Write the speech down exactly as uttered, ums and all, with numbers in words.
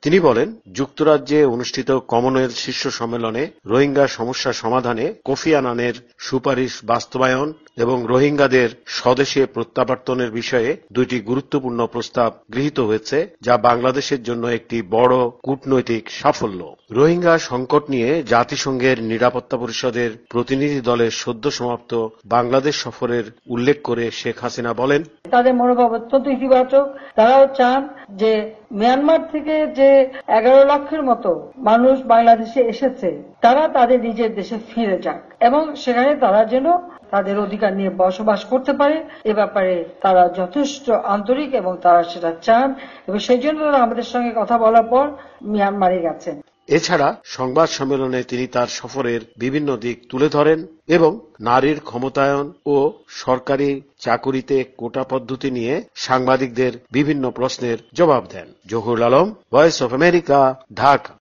তিনি বলেন, যুক্তরাজ্যে অনুষ্ঠিত কমনওয়েলথ শীর্ষ সম্মেলনে রোহিঙ্গা সমস্যা সমাধানে কোফি আনানের সুপারিশ বাস্তবায়ন এবং রোহিঙ্গাদের স্বদেশে প্রত্যাবর্তনের বিষয়ে দুইটি গুরুত্বপূর্ণ প্রস্তাব গৃহীত হয়েছে, যা বাংলাদেশের জন্য একটি বড় কূটনৈতিক সাফল্য। রোহিঙ্গা সংকট নিয়ে জাতিসংঘের নিরাপত্তা পরিষদের প্রতিনিধি দলের সদ্য সমাপ্ত বাংলাদেশ সফরের উল্লেখ করে শেখ হাসিনা বলেন, তাদের মনোভাব অত্যন্ত ইতিবাচক। তারাও চান যে মিয়ানমার থেকে যে এগারো লক্ষের মতো মানুষ বাংলাদেশে এসেছে তারা তাদের নিজের দেশে ফিরে যাক এবং সেখানে তারা যেন তাদের অধিকার নিয়ে বসবাস করতে পারে। এ ব্যাপারে তারা যথেষ্ট আন্তরিক এবং তারা সেটা চান এবং সেই জন্য তারা আমাদের সঙ্গে কথা বলার পর মিয়ানমারে গেছেন। এছাড়া সংবাদ সম্মেলনে তিনি তার সফরের বিভিন্ন দিক তুলে ধরেন এবং নারীর ক্ষমতায়ন ও সরকারি চাকুরিতে কোটা পদ্ধতি নিয়ে সাংবাদিকদের বিভিন্ন প্রশ্নের জবাব দেন। Zahurul Alam, Voice of America, Dhaka.